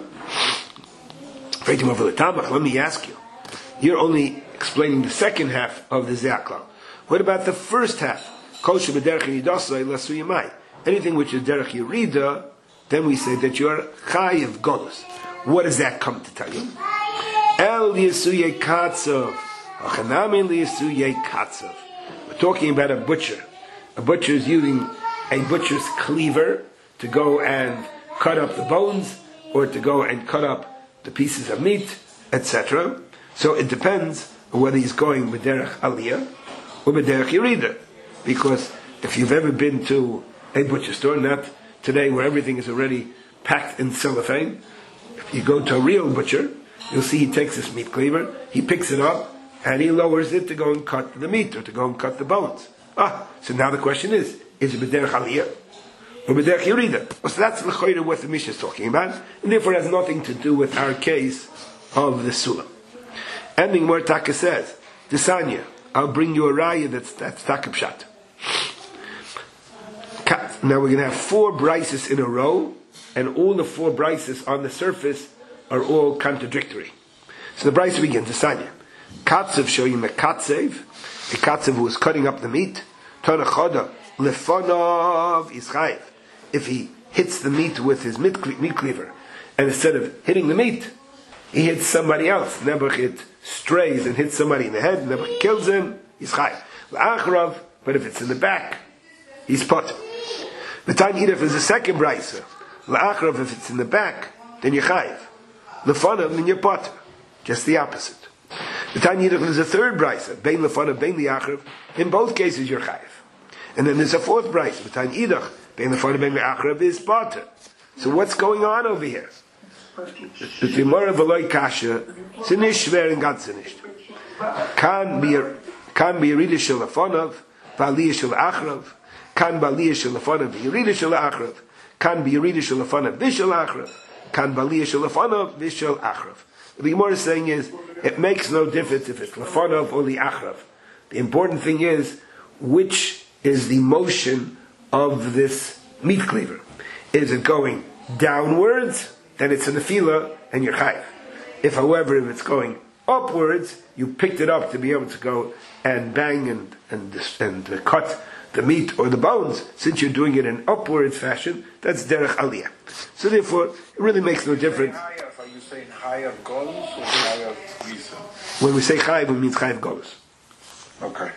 Let me ask you, you're only explaining the second half of the Zeh HaKlal. What about the first half? Kol shebederech yiridasai l'suyamai. Anything which is derech yerida, then we say that you are chayiv golos. What does that come to tell you? El yisuye katzav, achanamin yisuye katzav. We're talking about a butcher. A butcher is using a butcher's cleaver to go and cut up the bones, or to go and cut up the pieces of meat, et cetera. So it depends on whether he's going with derech aliyah or with derech yerida. Because if you've ever been to a butcher store, not today where everything is already packed in cellophane, if you go to a real butcher, you'll see he takes this meat cleaver, he picks it up, and he lowers it to go and cut the meat, or to go and cut the bones. Ah, so now the question is, is it b'derech aliyah or b'derech yerida? Well, so that's l'choyre what the Mishnah is talking about, and therefore it has nothing to do with our case of the sulam. Ending where Taka says, Desanya, I'll bring you a raya that's, that's Taka Pshat. Now we're going to have four brises in a row, and all the four brises on the surface are all contradictory. So the brise begins, Desanya. Katzev showing the katzev, a katzev who was cutting up the meat. Tanachoda lefonov ischayev. If he hits the meat with his meat cleaver, and instead of hitting the meat, he hits somebody else. Nebuch it strays and hits somebody in the head. Nebuch kills him. He's chayev. L'achrav, but if it's in the back, he's pot. The time if is the second brisa. L'achrav, if it's in the back, then you're chayev. Lefonav, then you're pot. Just the opposite. The time if is the third brisa. Bein lefonav, bein liachrav. In both cases, you're chayev. And then there's a fourth brisa. The time idach, bein lefanav bein le'achrav is potter. So what's going on over here? The Gemara v'loy kasha sinish shver and gad sinish. Can be can be yirida shel lefanav v'aliyah shel achrav. Can be aliyah shel lefanav v'yirida shel achrav. Can be yirida shel lefanav v'shel achrav. Can be aliyah shel lefanav v'shel achrav. What the Gemara is saying is, it makes no difference if it's lefanav or the achrav. The important thing is, which is the motion of this meat cleaver? Is it going downwards? Then it's a nefila and you're chayiv. If, however, if it's going upwards, you picked it up to be able to go and bang and and and uh, cut the meat or the bones. Since you're doing it in upwards fashion, that's derech aliyah. So therefore, it really makes no difference. Are you saying chayav golus or chayav visa? When we say chayiv, it means chayiv golus. Okay.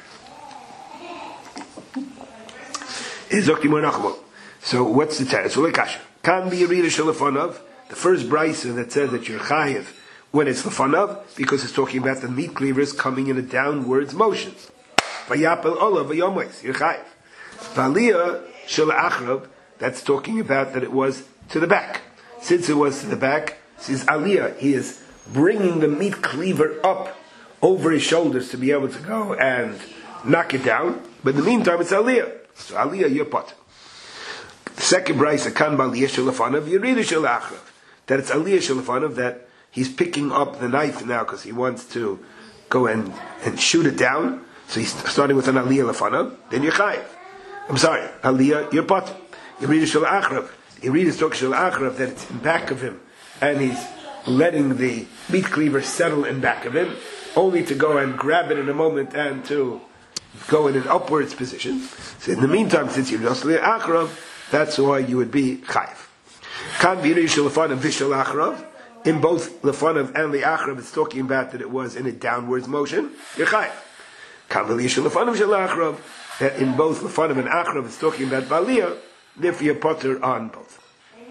So what's the teretz? So like kasha. Can be a reader shalafonov. The first brisa that says that you're chayiv when it's lefanav, because it's talking about the meat cleavers coming in a downwards motion. Vayapel olav vayomois, you're chayiv. Valiyah shel achrav, that's talking about that it was to the back. Since it was to the back, says aliyah, he is bringing the meat cleaver up over his shoulders to be able to go and knock it down. But in the meantime, it's aliyah. So aliyah, you're pot. The second brisa, kan baliyah shel lefanav, yirida shel achrav. That it's aliyah shel lefanav, that he's picking up the knife now because he wants to go and, and shoot it down. So he's starting with an aliyah lefanav, then you're chayiv. I'm sorry, aliyah, you're pot. Yirida shel achrav. Yirida talks shel achrav, that it's in back of him, and he's letting the meat cleaver settle in back of him, only to go and grab it in a moment and to go in an upwards position. So in the meantime, since you're just achrav, that's why you would be chayiv. Kan be yirida shel lefanav v'shel achrav. In both lefanav and the achrav, it's talking about that it was in a downwards motion. You're chayiv. Kan be yirida shel lefanav shel achrav. That in both lefanav and achrav, it's talking about baliyah. Therefore, you're potter on both.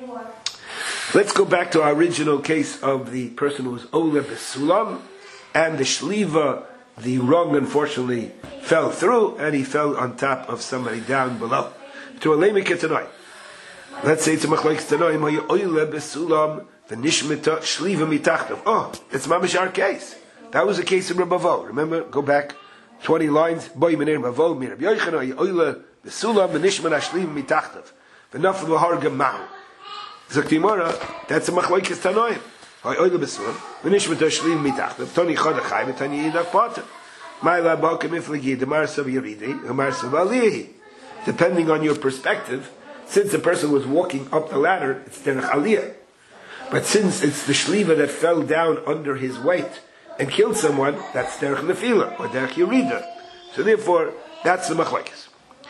Let's go back to our original case of the person who was Ola Besulam, and the Shliva, the rung unfortunately fell through, and he fell on top of somebody down below. To a lemik etanoi. Let's say it's a machlokes tanoim, Ola Besulam, the Nishmita Shliva mitachtav. Oh, it's mamish our case. That was the case of Rabavo. Remember, go back twenty lines. Boy meneir Rabavo, mir Rabbi Yochanan, Ola Besulam, the Nishmita Shliva mitachtav. V'nafel v'hargam mahu. Zaktimora, that's a machlokes tanoim. Oila besulam, v'nishmata shlim mitachtav. Toni chodachai, v'tani yidak potter. Ma'ila b'okem iflagi, d'marsav yiridi, d'marsav alihi. Depending on your perspective, since the person was walking up the ladder, it's derech aliyah. But since it's the shliva that fell down under his weight and killed someone, that's derech nefila, or derech yirida. So therefore, that's the machlokes.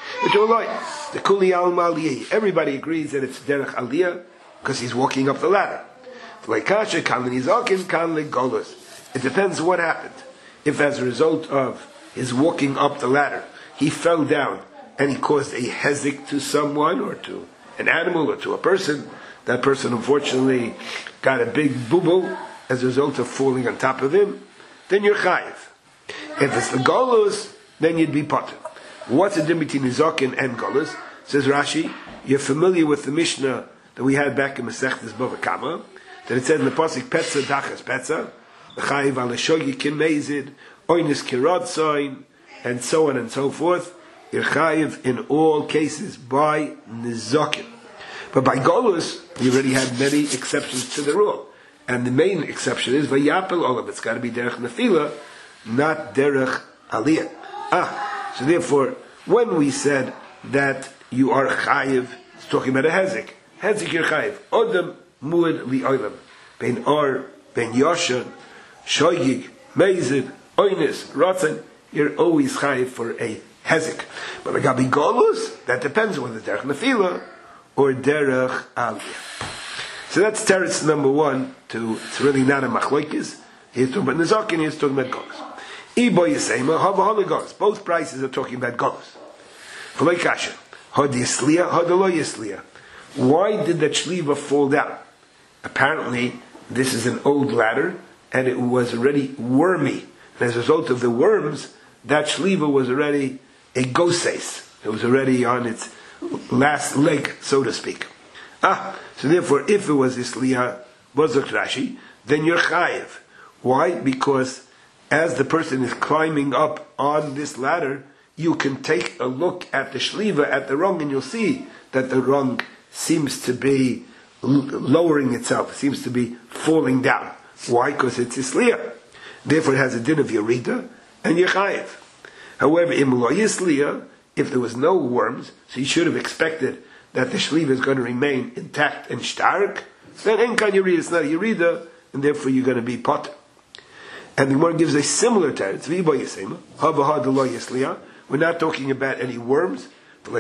The kuli alma aliyah. Everybody agrees that it's derech aliyah because he's walking up the ladder. It depends what happened. If as a result of his walking up the ladder, he fell down and he caused a hezek to someone or to an animal or to a person, that person unfortunately got a big boo-boo as a result of falling on top of him, then you're chayiv. If it's the golus, then you'd be potter. What's the difference between Nizakin and golus? Says Rashi, you're familiar with the Mishnah that we had back in Masechtas Bava Kama, that it said in the pasuk Petza Dachas Petza, L'chayiv al Shogi Kin Meizid, Oynis Kirodzoin, and so on and so forth. You're chayiv in all cases by Nizakin. But by Golus, we already had many exceptions to the rule. And the main exception is Vayapel Olav. It's got to be Derech Nefila, not Derech Aliyah. Ah, so therefore, when we said that you are chayiv, it's talking about a hezek. Hezek you're chayiv. Odem muad li oilam. Ben or, ben yoshan, shoyig, meizid, oinis, rotzen, you're always chayiv for a hezek. But the gabi golus, that depends on whether derech nefila or derech aliyah. So that's teretz number one, to, it's really not a machlokes. He's talking about nizakin, he's talking about golus. Ibo yisema, hava hava golus. Both prices are talking about golus. V'loi kasha, had yisliya, had lo yisliya. Why did that shliva fall down? Apparently, this is an old ladder, and it was already wormy. And as a result of the worms, that shliva was already a goses. It was already on its last leg, so to speak. Ah, so therefore, if it was Isliya, Bozok Rashi, then you're chayiv. Why? Because as the person is climbing up on this ladder, you can take a look at the shliva, at the rung, and you'll see that the rung seems to be l- lowering itself, seems to be falling down. Why? Because it's Isliya. Therefore it has a din of Yerida and Yechayev. However, in Lo Yisliya, if there was no worms, so you should have expected that the shliva is going to remain intact and stark, then Enkan Yerida, it's not a Yerida, and therefore you're going to be potter. And the Gemara gives a similar teretz. We're not talking about any worms.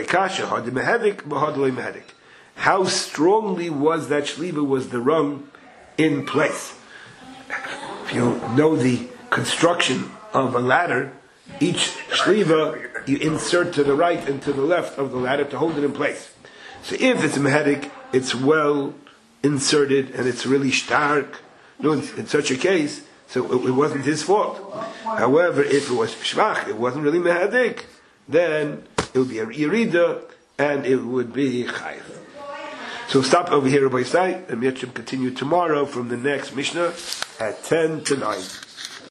How strongly was that shliva, was the rung in place? If you know the construction of a ladder, each shliva you insert to the right and to the left of the ladder to hold it in place. So if it's mehedik, it's well inserted and it's really stark. No, in, in such a case, so it, it wasn't his fault. However, if it was shvach, it wasn't really mehedik, then it would be a yerida and it would be chayiv. So stop over here, Rabbi Sai, and we will continue tomorrow from the next Mishnah at ten to nine.